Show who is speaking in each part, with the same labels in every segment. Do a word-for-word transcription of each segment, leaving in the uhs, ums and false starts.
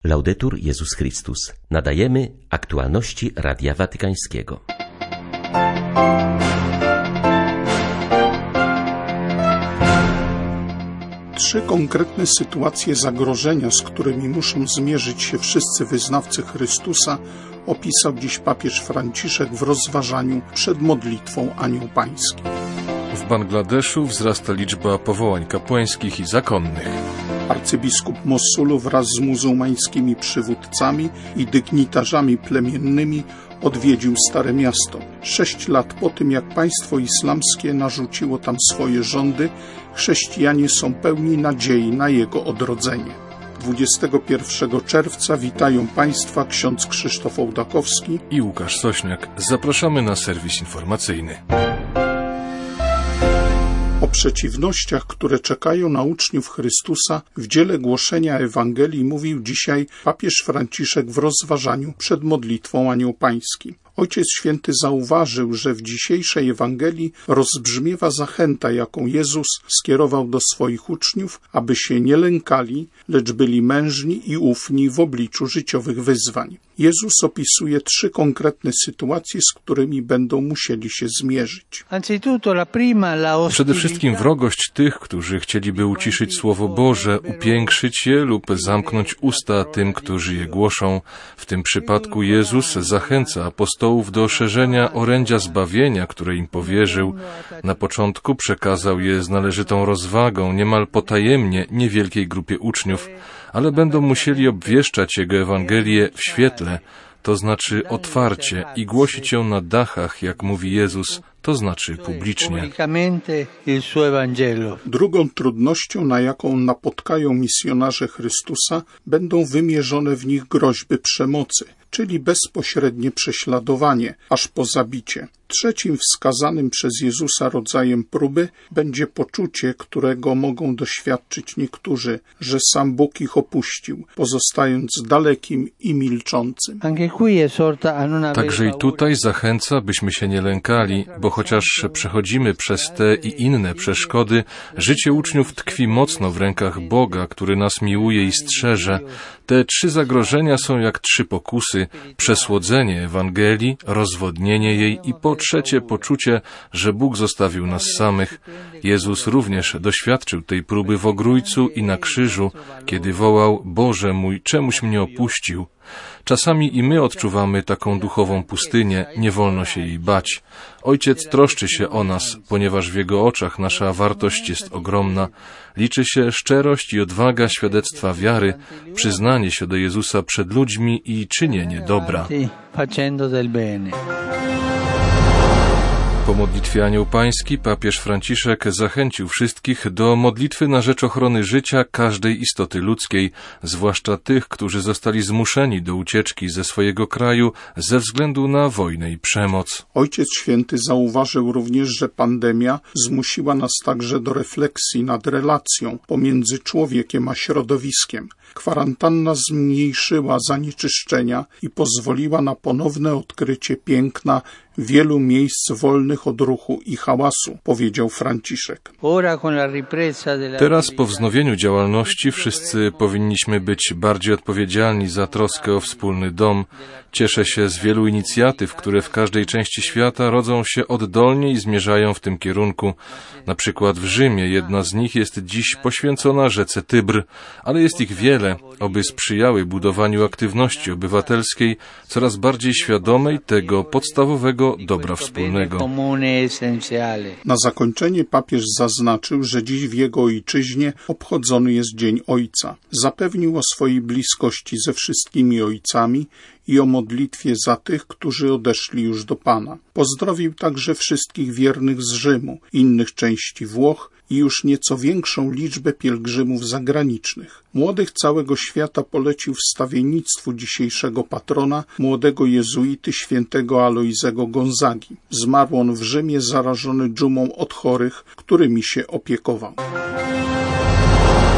Speaker 1: Laudetur Jezus Chrystus. Nadajemy aktualności Radia Watykańskiego.
Speaker 2: Trzy konkretne sytuacje zagrożenia, z którymi muszą zmierzyć się wszyscy wyznawcy Chrystusa, opisał dziś papież Franciszek w rozważaniu przed modlitwą Anioł Pański.
Speaker 3: W Bangladeszu wzrasta liczba powołań kapłańskich i zakonnych.
Speaker 2: Arcybiskup Mosulu wraz z muzułmańskimi przywódcami i dygnitarzami plemiennymi odwiedził Stare Miasto. Sześć lat po tym, jak państwo islamskie narzuciło tam swoje rządy, chrześcijanie są pełni nadziei na jego odrodzenie. dwudziestego pierwszego czerwca witają Państwa ksiądz Krzysztof Ołdakowski
Speaker 3: i Łukasz Sośniak. Zapraszamy na serwis informacyjny.
Speaker 2: O przeciwnościach, które czekają na uczniów Chrystusa w dziele głoszenia Ewangelii mówił dzisiaj papież Franciszek w rozważaniu przed modlitwą Anioł Pański. Ojciec Święty zauważył, że w dzisiejszej Ewangelii rozbrzmiewa zachęta, jaką Jezus skierował do swoich uczniów, aby się nie lękali, lecz byli mężni i ufni w obliczu życiowych wyzwań. Jezus opisuje trzy konkretne sytuacje, z którymi będą musieli się zmierzyć.
Speaker 3: Przede wszystkim wrogość tych, którzy chcieliby uciszyć Słowo Boże, upiększyć je lub zamknąć usta tym, którzy je głoszą. W tym przypadku Jezus zachęca apostołów do szerzenia orędzia zbawienia, które im powierzył. Na początku przekazał je z należytą rozwagą, niemal potajemnie, niewielkiej grupie uczniów, ale będą musieli obwieszczać Jego Ewangelię w świetle, to znaczy otwarcie, i głosić ją na dachach, jak mówi Jezus, to znaczy publicznie.
Speaker 2: Drugą trudnością, na jaką napotkają misjonarze Chrystusa, będą wymierzone w nich groźby przemocy, czyli bezpośrednie prześladowanie, aż po zabicie. Trzecim wskazanym przez Jezusa rodzajem próby będzie poczucie, którego mogą doświadczyć niektórzy, że sam Bóg ich opuścił, pozostając dalekim i milczącym.
Speaker 3: Także i tutaj zachęca, byśmy się nie lękali, bo chociaż przechodzimy przez te i inne przeszkody, życie uczniów tkwi mocno w rękach Boga, który nas miłuje i strzeże. Te trzy zagrożenia są jak trzy pokusy: przesłodzenie Ewangelii, rozwodnienie jej i po trzecie poczucie, że Bóg zostawił nas samych. Jezus również doświadczył tej próby w Ogrójcu i na krzyżu, kiedy wołał: Boże mój, czemuś mnie opuścił? Czasami i my odczuwamy taką duchową pustynię, nie wolno się jej bać. Ojciec troszczy się o nas, ponieważ w Jego oczach nasza wartość jest ogromna. Liczy się szczerość i odwaga świadectwa wiary, przyznanie się do Jezusa przed ludźmi i czynienie dobra. Po modlitwie Anioł Pański papież Franciszek zachęcił wszystkich do modlitwy na rzecz ochrony życia każdej istoty ludzkiej, zwłaszcza tych, którzy zostali zmuszeni do ucieczki ze swojego kraju ze względu na wojnę i przemoc.
Speaker 2: Ojciec Święty zauważył również, że pandemia zmusiła nas także do refleksji nad relacją pomiędzy człowiekiem a środowiskiem. Kwarantanna zmniejszyła zanieczyszczenia i pozwoliła na ponowne odkrycie piękna wielu miejsc wolnych od ruchu i hałasu, powiedział Franciszek.
Speaker 3: Teraz po wznowieniu działalności wszyscy powinniśmy być bardziej odpowiedzialni za troskę o wspólny dom. Cieszę się z wielu inicjatyw, które w każdej części świata rodzą się oddolnie i zmierzają w tym kierunku. Na przykład w Rzymie jedna z nich jest dziś poświęcona rzece Tybr, ale jest ich wiele, oby sprzyjały budowaniu aktywności obywatelskiej coraz bardziej świadomej tego podstawowego dobra wspólnego.
Speaker 2: Na zakończenie papież zaznaczył, że dziś w jego ojczyźnie obchodzony jest Dzień Ojca. Zapewnił o swojej bliskości ze wszystkimi ojcami i o modlitwie za tych, którzy odeszli już do Pana. Pozdrowił także wszystkich wiernych z Rzymu, innych części Włoch i już nieco większą liczbę pielgrzymów zagranicznych. Młodych całego świata polecił wstawiennictwu dzisiejszego patrona, młodego jezuity świętego Alojzego Gonzagi. Zmarł on w Rzymie zarażony dżumą od chorych, którymi się opiekował.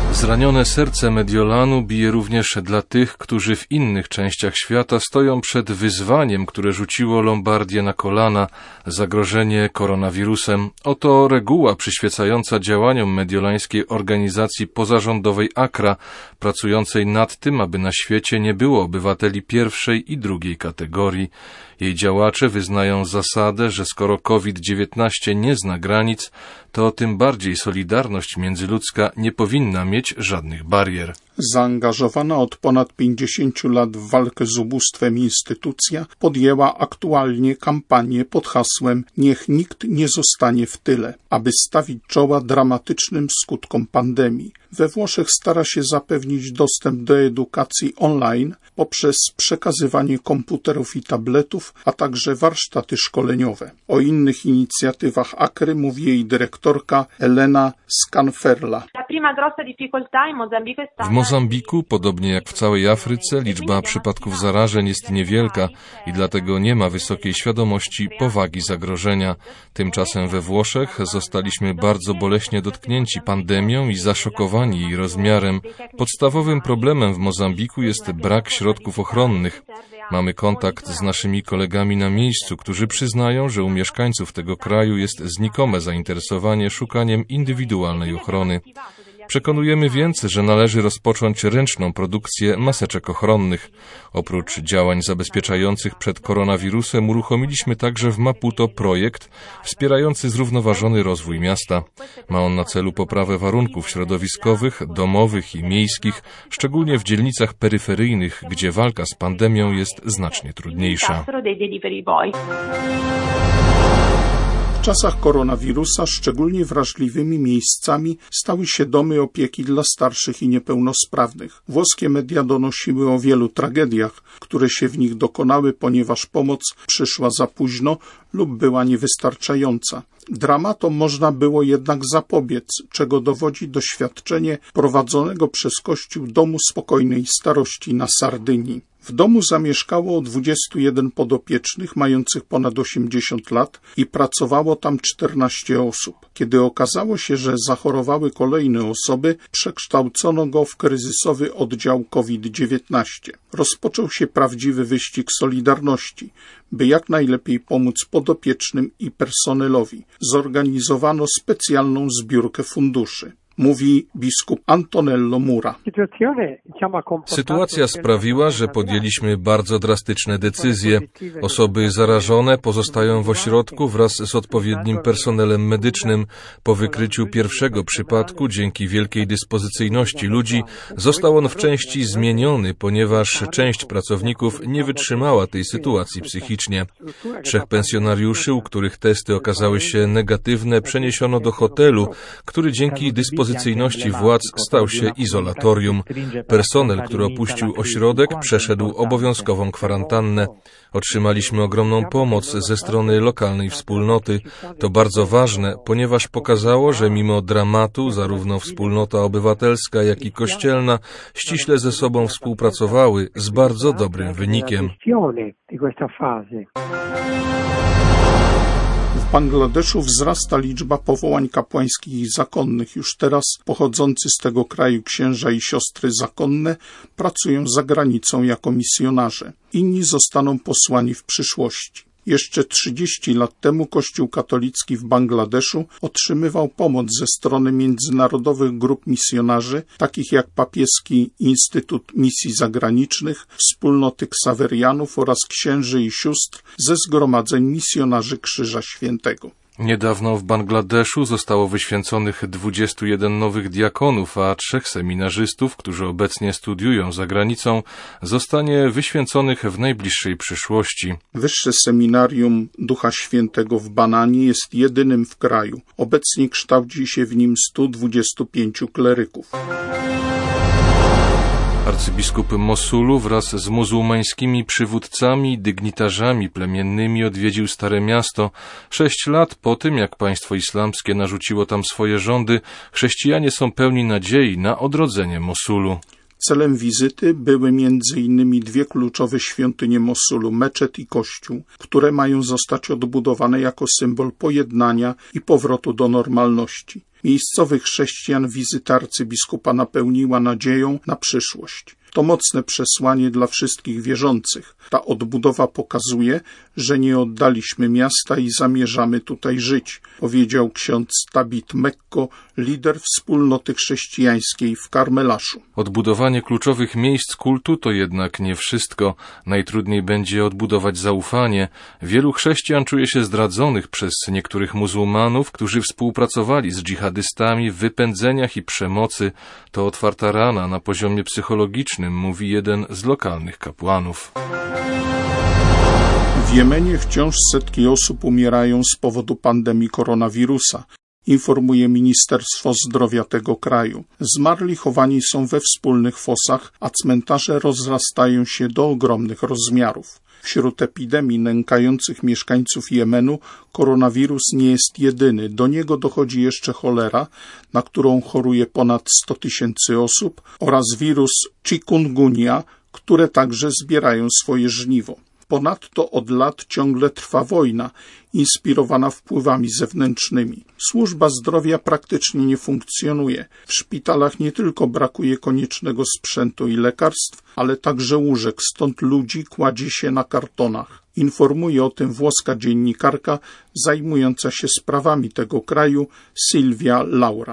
Speaker 3: Zranione serce Mediolanu bije również dla tych, którzy w innych częściach świata stoją przed wyzwaniem, które rzuciło Lombardię na kolana, zagrożenie koronawirusem. Oto reguła przyświecająca działaniom mediolańskiej organizacji pozarządowej ACRA, pracującej nad tym, aby na świecie nie było obywateli pierwszej i drugiej kategorii. Jej działacze wyznają zasadę, że skoro COVID dziewiętnaście nie zna granic, to tym bardziej solidarność międzyludzka nie powinna mieć żadnych barier.
Speaker 2: Zaangażowana od ponad pięćdziesięciu lat w walkę z ubóstwem instytucja podjęła aktualnie kampanię pod hasłem „Niech nikt nie zostanie w tyle”, aby stawić czoła dramatycznym skutkom pandemii. We Włoszech stara się zapewnić dostęp do edukacji online poprzez przekazywanie komputerów i tabletów, a także warsztaty szkoleniowe. O innych inicjatywach ACRY mówi jej dyrektorka Elena Scanferla.
Speaker 3: W Mozambiku, podobnie jak w całej Afryce, liczba przypadków zarażeń jest niewielka i dlatego nie ma wysokiej świadomości powagi zagrożenia. Tymczasem we Włoszech zostaliśmy bardzo boleśnie dotknięci pandemią i zaszokowani jej rozmiarem. Podstawowym problemem w Mozambiku jest brak środków ochronnych. Mamy kontakt z naszymi kolegami na miejscu, którzy przyznają, że u mieszkańców tego kraju jest znikome zainteresowanie szukaniem indywidualnej ochrony. Przekonujemy więc, że należy rozpocząć ręczną produkcję maseczek ochronnych. Oprócz działań zabezpieczających przed koronawirusem uruchomiliśmy także w Maputo projekt wspierający zrównoważony rozwój miasta. Ma on na celu poprawę warunków środowiskowych, domowych i miejskich, szczególnie w dzielnicach peryferyjnych, gdzie walka z pandemią jest znacznie trudniejsza.
Speaker 2: W czasach koronawirusa szczególnie wrażliwymi miejscami stały się domy opieki dla starszych i niepełnosprawnych. Włoskie media donosiły o wielu tragediach, które się w nich dokonały, ponieważ pomoc przyszła za późno lub była niewystarczająca. Dramatom można było jednak zapobiec, czego dowodzi doświadczenie prowadzonego przez Kościół Domu Spokojnej Starości na Sardynii. W domu zamieszkało dwudziestu jeden podopiecznych mających ponad osiemdziesiąt lat i pracowało tam czternaście osób. Kiedy okazało się, że zachorowały kolejne osoby, przekształcono go w kryzysowy oddział COVID dziewiętnaście. Rozpoczął się prawdziwy wyścig solidarności, by jak najlepiej pomóc podopiecznym i personelowi. Zorganizowano specjalną zbiórkę funduszy. Mówi biskup Antonello Mura.
Speaker 3: Sytuacja sprawiła, że podjęliśmy bardzo drastyczne decyzje. Osoby zarażone pozostają w ośrodku wraz z odpowiednim personelem medycznym. Po wykryciu pierwszego przypadku, dzięki wielkiej dyspozycyjności ludzi, został on w części zmieniony, ponieważ część pracowników nie wytrzymała tej sytuacji psychicznie. Trzech pensjonariuszy, u których testy okazały się negatywne, przeniesiono do hotelu, który dzięki dyspozycyjności władz stał się izolatorium. Personel, który opuścił ośrodek, przeszedł obowiązkową kwarantannę. Otrzymaliśmy ogromną pomoc ze strony lokalnej wspólnoty. To bardzo ważne, ponieważ pokazało, że mimo dramatu zarówno wspólnota obywatelska, jak i kościelna ściśle ze sobą współpracowały z bardzo dobrym wynikiem.
Speaker 2: W Bangladeszu wzrasta liczba powołań kapłańskich i zakonnych. Już teraz pochodzący z tego kraju księża i siostry zakonne pracują za granicą jako misjonarze. Inni zostaną posłani w przyszłości. Jeszcze trzydzieści lat temu Kościół katolicki w Bangladeszu otrzymywał pomoc ze strony międzynarodowych grup misjonarzy, takich jak Papieski Instytut Misji Zagranicznych, Wspólnoty Ksawerianów oraz księży i sióstr ze zgromadzeń misjonarzy Krzyża Świętego.
Speaker 3: Niedawno w Bangladeszu zostało wyświęconych dwudziestu jeden nowych diakonów, a trzech seminarzystów, którzy obecnie studiują za granicą, zostanie wyświęconych w najbliższej przyszłości.
Speaker 2: Wyższe Seminarium Ducha Świętego w Bananie jest jedynym w kraju. Obecnie kształci się w nim stu dwudziestu pięciu kleryków.
Speaker 3: Arcybiskup Mosulu wraz z muzułmańskimi przywódcami i dygnitarzami plemiennymi odwiedził Stare Miasto. Sześć lat po tym, jak państwo islamskie narzuciło tam swoje rządy, chrześcijanie są pełni nadziei na odrodzenie Mosulu.
Speaker 2: Celem wizyty były między innymi dwie kluczowe świątynie Mosulu, meczet i kościół, które mają zostać odbudowane jako symbol pojednania i powrotu do normalności. Miejscowych chrześcijan wizyta arcybiskupa napełniła nadzieją na przyszłość. To mocne przesłanie dla wszystkich wierzących. Ta odbudowa pokazuje, że nie oddaliśmy miasta i zamierzamy tutaj żyć, powiedział ksiądz Tabit Mekko, lider wspólnoty chrześcijańskiej w Karmelaszu.
Speaker 3: Odbudowanie kluczowych miejsc kultu to jednak nie wszystko. Najtrudniej będzie odbudować zaufanie. Wielu chrześcijan czuje się zdradzonych przez niektórych muzułmanów, którzy współpracowali z dżihadystami w wypędzeniach i przemocy. To otwarta rana na poziomie psychologicznym, mówi jeden z lokalnych kapłanów.
Speaker 2: W Jemenie wciąż setki osób umierają z powodu pandemii koronawirusa, informuje Ministerstwo Zdrowia tego kraju. Zmarli chowani są we wspólnych fosach, a cmentarze rozrastają się do ogromnych rozmiarów. Wśród epidemii nękających mieszkańców Jemenu koronawirus nie jest jedyny. Do niego dochodzi jeszcze cholera, na którą choruje ponad sto tysięcy osób, oraz wirus chikungunya, które także zbierają swoje żniwo. Ponadto od lat ciągle trwa wojna, inspirowana wpływami zewnętrznymi. Służba zdrowia praktycznie nie funkcjonuje. W szpitalach nie tylko brakuje koniecznego sprzętu i lekarstw, ale także łóżek, stąd ludzi kładzie się na kartonach. Informuje o tym włoska dziennikarka zajmująca się sprawami tego kraju Silvia Laura.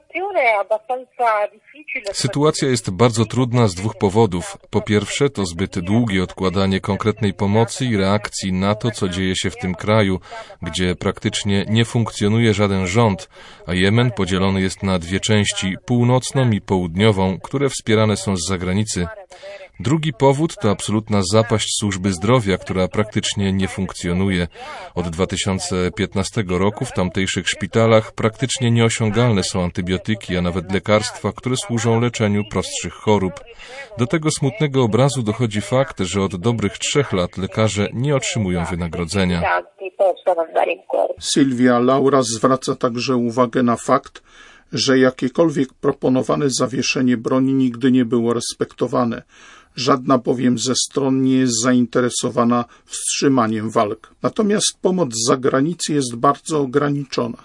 Speaker 3: Sytuacja jest bardzo trudna z dwóch powodów. Po pierwsze, to zbyt długie odkładanie konkretnej pomocy i reakcji na to, co dzieje się w tym kraju, gdzie praktycznie nie funkcjonuje żaden rząd, a Jemen podzielony jest na dwie części, północną i południową, które wspierane są z zagranicy. Drugi powód to absolutna zapaść służby zdrowia, która praktycznie nie funkcjonuje. Od dwa tysiące piętnastego roku w tamtejszych szpitalach praktycznie nieosiągalne są antybiotyki, a nawet lekarstwa, które służą leczeniu prostszych chorób. Do tego smutnego obrazu dochodzi fakt, że od dobrych trzech lat lekarze nie otrzymują wynagrodzenia.
Speaker 2: Silvia Laura zwraca także uwagę na fakt, że jakiekolwiek proponowane zawieszenie broni nigdy nie było respektowane. Żadna bowiem ze stron nie jest zainteresowana wstrzymaniem walk. Natomiast pomoc z zagranicy jest bardzo ograniczona.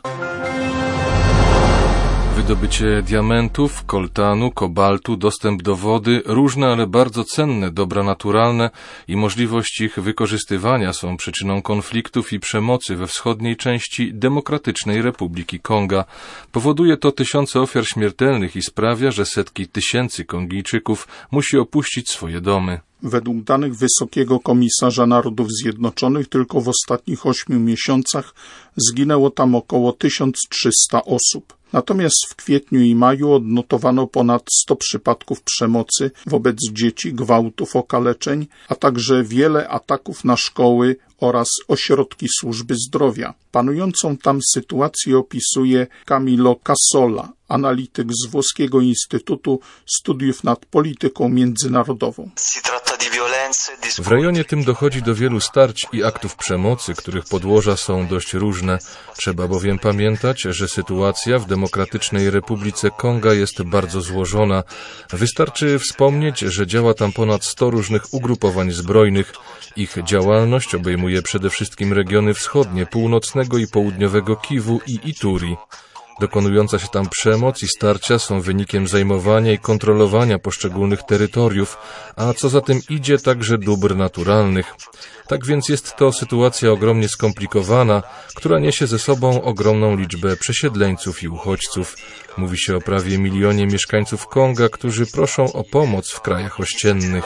Speaker 3: Wydobycie diamentów, koltanu, kobaltu, dostęp do wody, różne, ale bardzo cenne dobra naturalne i możliwość ich wykorzystywania są przyczyną konfliktów i przemocy we wschodniej części Demokratycznej Republiki Konga. Powoduje to tysiące ofiar śmiertelnych i sprawia, że setki tysięcy Kongijczyków musi opuścić swoje domy.
Speaker 2: Według danych Wysokiego Komisarza Narodów Zjednoczonych tylko w ostatnich ośmiu miesiącach zginęło tam około tysiąc trzysta osób. Natomiast w kwietniu i maju odnotowano ponad sto przypadków przemocy wobec dzieci, gwałtów, okaleczeń, a także wiele ataków na szkoły oraz ośrodki służby zdrowia. Panującą tam sytuację opisuje Camillo Cassola, analityk z Włoskiego Instytutu Studiów nad Polityką Międzynarodową.
Speaker 3: W rejonie tym dochodzi do wielu starć i aktów przemocy, których podłoża są dość różne. Trzeba bowiem pamiętać, że sytuacja w Demokratycznej Republice Konga jest bardzo złożona. Wystarczy wspomnieć, że działa tam ponad sto różnych ugrupowań zbrojnych. Ich działalność obejmuje przede wszystkim regiony wschodnie, północnego i południowego Kiwu i Ituri. Dokonująca się tam przemoc i starcia są wynikiem zajmowania i kontrolowania poszczególnych terytoriów, a co za tym idzie także dóbr naturalnych. Tak więc jest to sytuacja ogromnie skomplikowana, która niesie ze sobą ogromną liczbę przesiedleńców i uchodźców. Mówi się o prawie milionie mieszkańców Konga, którzy proszą o pomoc w krajach ościennych.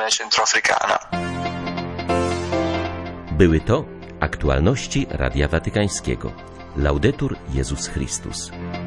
Speaker 1: Były to aktualności Radia Watykańskiego. Laudetur Jezus Chrystus.